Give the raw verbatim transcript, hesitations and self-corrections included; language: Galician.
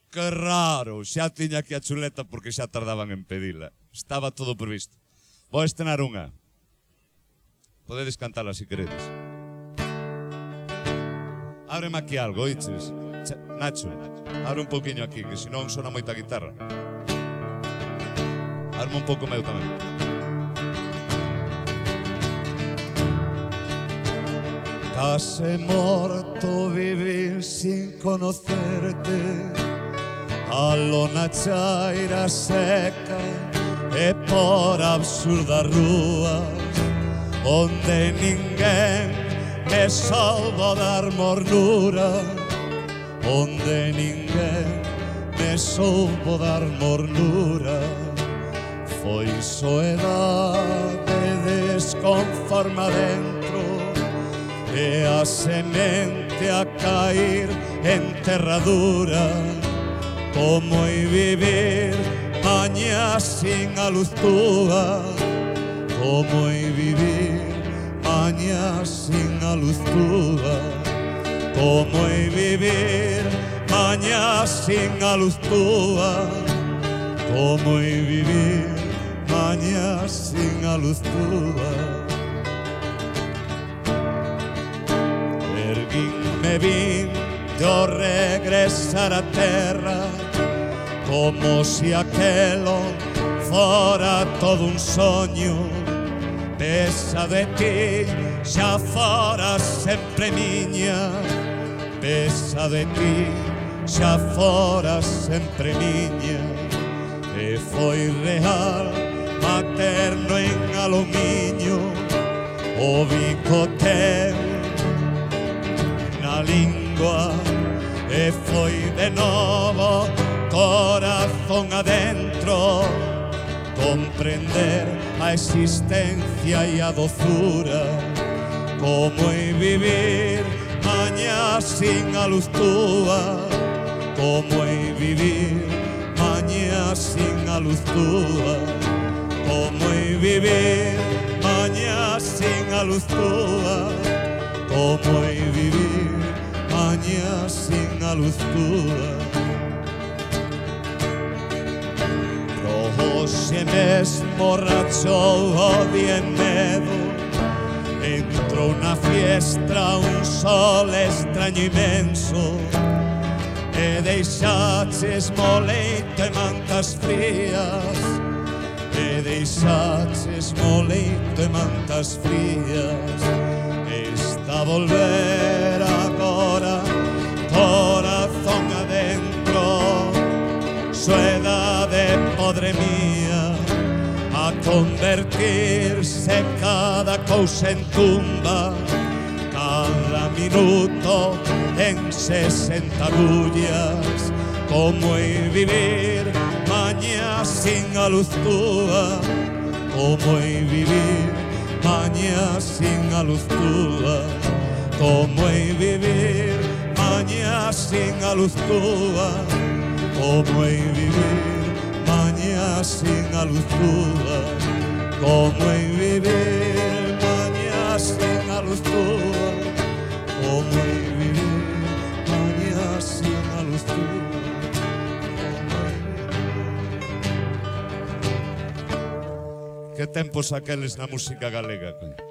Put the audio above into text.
Que raro, xa tiña aquí a chuleta porque xa tardaban en pedila. Estaba todo previsto. Vou estrenar unha. Podedes cantala se queredes. Ábreme aquí algo, oiches? Nacho, abre un pouquiño aquí, que senón sona moita guitarra. Arma un pouco meu tamén. Case morto vivir sin conocerte, a lona chaira seca e por absurdas rúas onde ninguén me soubo dar mornura, onde ninguén me soubo dar mornura. Foi soedade desconforma dentro e a semente a cair en terradura. Como é vivir mañá sin a luz túa, como é vivir mañá sin a luz túa, como é vivir mañá sin a luz túa, como é vivir mañá sin a luz túa. Erguínme vin yo regresar a terra, como si aquelo fora todo un soño. Pesa de ti xa fora sempre miña, pesa de ti xa fora sempre miña. E foi real, materno en alumiño, o bico ten na lingua. E foi de novo corazón adentro comprender a existencia e a dozura. Como é vivir mañá sin a luz túa, como é vivir mañá sin a luz túa, como é vivir mañá sin a luz túa, como é vivir mañá sin a luz túa. Hoxe mesmo rachou o día en medo, entrou na fiestra un sol extraño imenso, e deixaches moleito e mantas frías, e deixaches moleito e mantas frías. Está a volver agora corazón adentro, soedade podre mía, a convertirse cada cousa en tumba, cada minuto en sesenta agullas. Como é vivir mañá sin a luz túa, como é vivir mañá sin a luz túa, como é vivir mañá sin a luz túa, como é vivir mañá sin a luz túa, como é vivir mañá sin a luz túa, como é vivir mañá sin a luz túa. Que tempos aqueles na música galega, coño.